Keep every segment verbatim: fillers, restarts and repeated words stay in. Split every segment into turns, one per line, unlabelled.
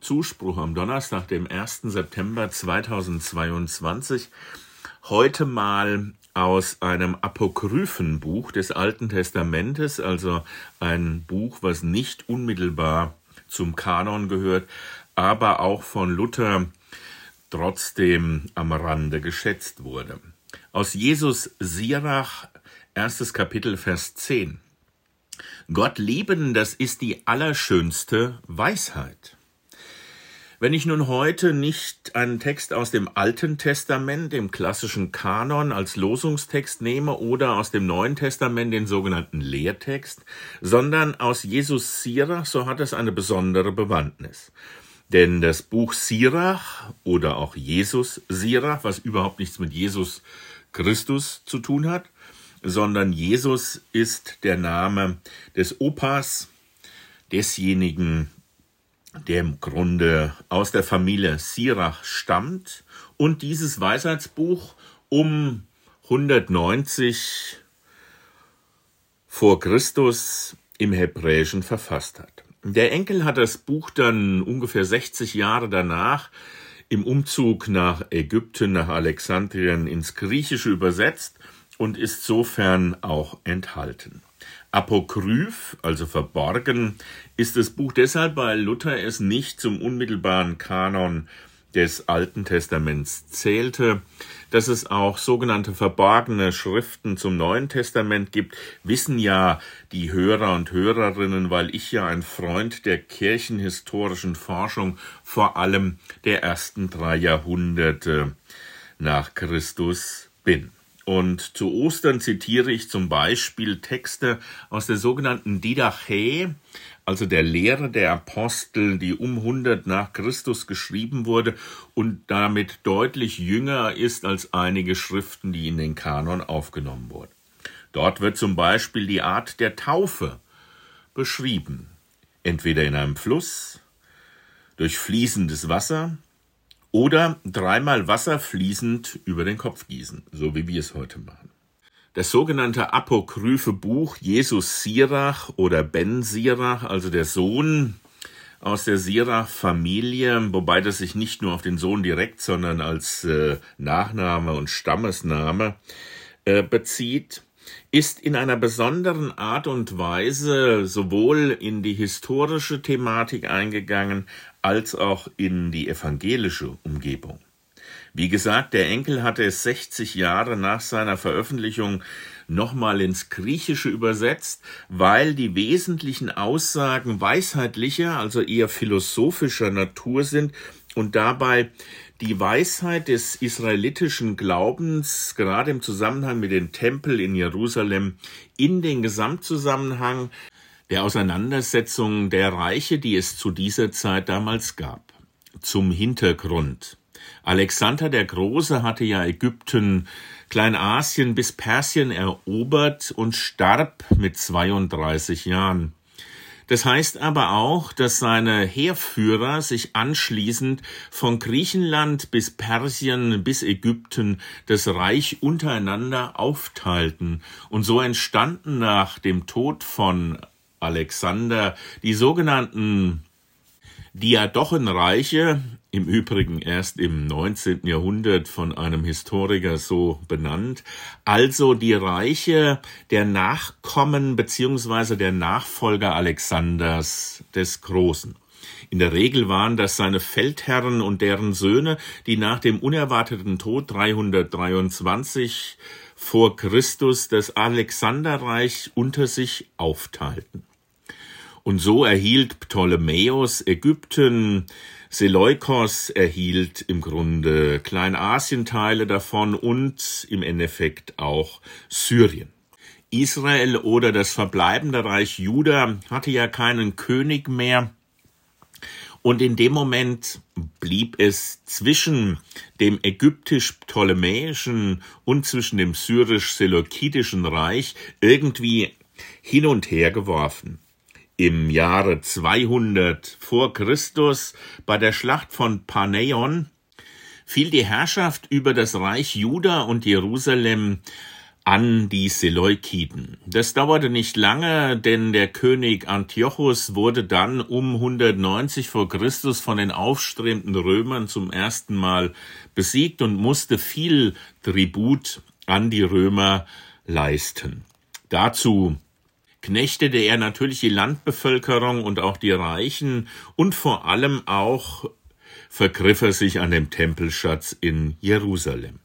Zuspruch am Donnerstag, dem ersten September zweitausendzweiundzwanzig. Heute mal aus einem apokryphen Buch des Alten Testamentes, also ein Buch, was nicht unmittelbar zum Kanon gehört, aber auch von Luther trotzdem am Rande geschätzt wurde. Aus Jesus Sirach, erstes Kapitel, Vers zehn. Gott lieben, das ist die allerschönste Weisheit. Wenn ich nun heute nicht einen Text aus dem Alten Testament, dem klassischen Kanon, als Losungstext nehme oder aus dem Neuen Testament, den sogenannten Lehrtext, sondern aus Jesus Sirach, so hat es eine besondere Bewandtnis. Denn das Buch Sirach oder auch Jesus Sirach, was überhaupt nichts mit Jesus Christus zu tun hat, sondern Jesus ist der Name des Opas, desjenigen, der im Grunde aus der Familie Sirach stammt und dieses Weisheitsbuch um hundertneunzig vor Christus im Hebräischen verfasst hat. Der Enkel hat das Buch dann ungefähr sechzig Jahre danach im Umzug nach Ägypten, nach Alexandrien ins Griechische übersetzt und ist sofern auch enthalten. Apokryph, also verborgen, ist das Buch deshalb, weil Luther es nicht zum unmittelbaren Kanon des Alten Testaments zählte. Dass es auch sogenannte verborgene Schriften zum Neuen Testament gibt, wissen ja die Hörer und Hörerinnen, weil ich ja ein Freund der kirchenhistorischen Forschung, vor allem der ersten drei Jahrhunderte nach Christus bin. Und zu Ostern zitiere ich zum Beispiel Texte aus der sogenannten Didache, also der Lehre der Apostel, die um hundert nach Christus geschrieben wurde und damit deutlich jünger ist als einige Schriften, die in den Kanon aufgenommen wurden. Dort wird zum Beispiel die Art der Taufe beschrieben, entweder in einem Fluss, durch fließendes Wasser, oder dreimal Wasser fließend über den Kopf gießen, so wie wir es heute machen. Das sogenannte apokryphe Buch Jesus Sirach oder Ben Sirach, also der Sohn aus der Sirach-Familie, wobei das sich nicht nur auf den Sohn direkt, sondern als äh, Nachname und Stammesname äh, bezieht, ist in einer besonderen Art und Weise sowohl in die historische Thematik eingegangen, als auch in die evangelische Umgebung. Wie gesagt, der Enkel hatte es sechzig Jahre nach seiner Veröffentlichung nochmal ins Griechische übersetzt, weil die wesentlichen Aussagen weisheitlicher, also eher philosophischer Natur sind und dabei die Weisheit des israelitischen Glaubens, gerade im Zusammenhang mit dem Tempel in Jerusalem, in den Gesamtzusammenhang der Auseinandersetzung der Reiche, die es zu dieser Zeit damals gab. Zum Hintergrund. Alexander der Große hatte ja Ägypten, Kleinasien bis Persien erobert und starb mit zweiunddreißig Jahren. Das heißt aber auch, dass seine Heerführer sich anschließend von Griechenland bis Persien bis Ägypten das Reich untereinander aufteilten. Und so entstanden nach dem Tod von Alexander die sogenannten Diadochenreiche, im Übrigen erst im neunzehnten Jahrhundert von einem Historiker so benannt, also die Reiche der Nachkommen bzw. der Nachfolger Alexanders des Großen. In der Regel waren das seine Feldherren und deren Söhne, die nach dem unerwarteten Tod dreihundertdreiundzwanzig vor Christus das Alexanderreich unter sich aufteilten. Und so erhielt Ptolemäus Ägypten, Seleukos erhielt im Grunde Kleinasienteile davon und im Endeffekt auch Syrien. Israel oder das verbleibende Reich Juda hatte ja keinen König mehr. Und in dem Moment blieb es zwischen dem ägyptisch-ptolemäischen und zwischen dem syrisch-seleukidischen Reich irgendwie hin und her geworfen. Im Jahre zweihundert vor Christus bei der Schlacht von Panäon fiel die Herrschaft über das Reich Juda und Jerusalem an die Seleukiden. Das dauerte nicht lange, denn der König Antiochus wurde dann um hundertneunzig vor Christus von den aufstrebenden Römern zum ersten Mal besiegt und musste viel Tribut an die Römer leisten. Dazu knechtete er natürlich die Landbevölkerung und auch die Reichen und vor allem auch vergriff er sich an dem Tempelschatz in Jerusalem.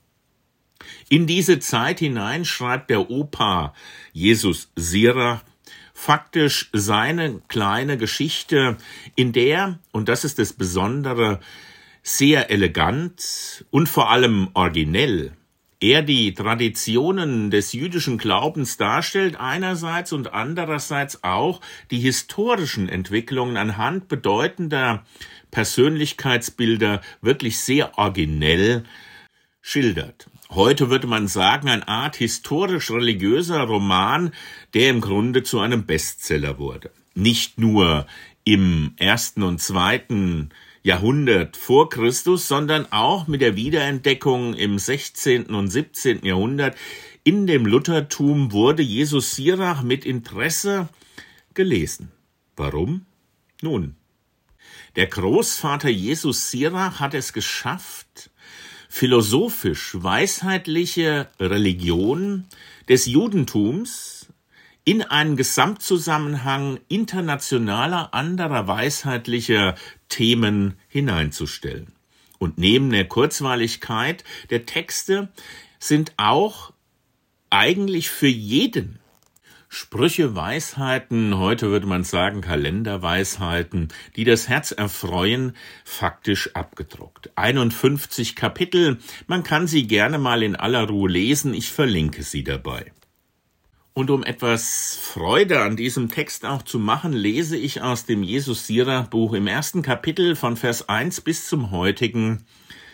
In diese Zeit hinein schreibt der Opa Jesus Sirach faktisch seine kleine Geschichte, in der, und das ist das Besondere, sehr elegant und vor allem originell er die Traditionen des jüdischen Glaubens darstellt einerseits und andererseits auch die historischen Entwicklungen anhand bedeutender Persönlichkeitsbilder wirklich sehr originell schildert. Heute würde man sagen, eine Art historisch-religiöser Roman, der im Grunde zu einem Bestseller wurde. Nicht nur im ersten und zweiten Jahrhundert vor Christus, sondern auch mit der Wiederentdeckung im sechzehnten und siebzehnten Jahrhundert. In dem Luthertum wurde Jesus Sirach mit Interesse gelesen. Warum? Nun, der Großvater Jesus Sirach hat es geschafft, philosophisch weisheitliche Religion des Judentums in einen Gesamtzusammenhang internationaler anderer weisheitlicher Themen hineinzustellen. Und neben der Kurzweiligkeit der Texte sind auch eigentlich für jeden Sprüche, Weisheiten, heute würde man sagen Kalenderweisheiten, die das Herz erfreuen, faktisch abgedruckt. einundfünfzig Kapitel, man kann sie gerne mal in aller Ruhe lesen, ich verlinke sie dabei. Und um etwas Freude an diesem Text auch zu machen, lese ich aus dem Jesus Sirach Buch im ersten Kapitel von Vers eins bis zum heutigen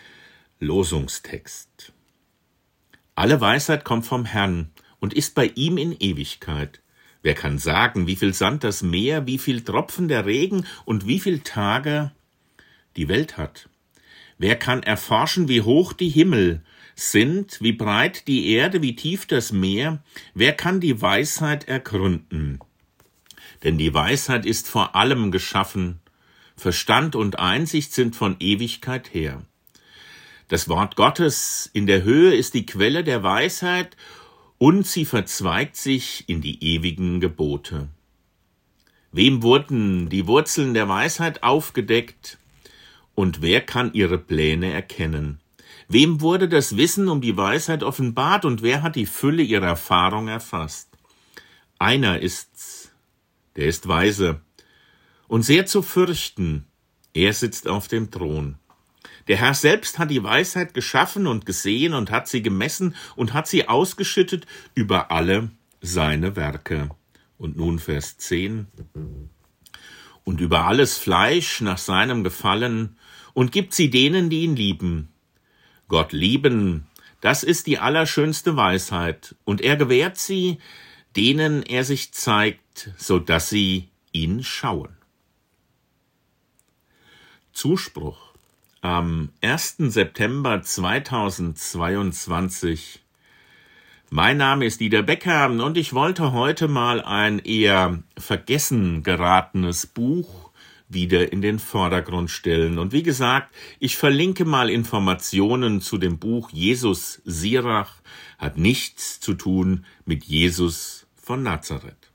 Losungstext. Alle Weisheit kommt vom Herrn und ist bei ihm in Ewigkeit. Wer kann sagen, wie viel Sand das Meer, wie viel Tropfen der Regen und wie viel Tage die Welt hat? Wer kann erforschen, wie hoch die Himmel sind, wie breit die Erde, wie tief das Meer? Wer kann die Weisheit ergründen? Denn die Weisheit ist vor allem geschaffen. Verstand und Einsicht sind von Ewigkeit her. Das Wort Gottes in der Höhe ist die Quelle der Weisheit, und sie verzweigt sich in die ewigen Gebote. Wem wurden die Wurzeln der Weisheit aufgedeckt, und wer kann ihre Pläne erkennen? Wem wurde das Wissen um die Weisheit offenbart, und wer hat die Fülle ihrer Erfahrung erfasst? Einer ist's, der ist weise und sehr zu fürchten, er sitzt auf dem Thron. Der Herr selbst hat die Weisheit geschaffen und gesehen und hat sie gemessen und hat sie ausgeschüttet über alle seine Werke. Und nun Vers zehn. Und über alles Fleisch nach seinem Gefallen und gibt sie denen, die ihn lieben. Gott lieben, das ist die allerschönste Weisheit, und er gewährt sie, denen er sich zeigt, so dass sie ihn schauen. Zuspruch. Am ersten September zweitausendzweiundzwanzig. Mein Name ist Dieter Becker und ich wollte heute mal ein eher vergessen geratenes Buch wieder in den Vordergrund stellen. Und wie gesagt, ich verlinke mal Informationen zu dem Buch Jesus Sirach, hat nichts zu tun mit Jesus von Nazareth.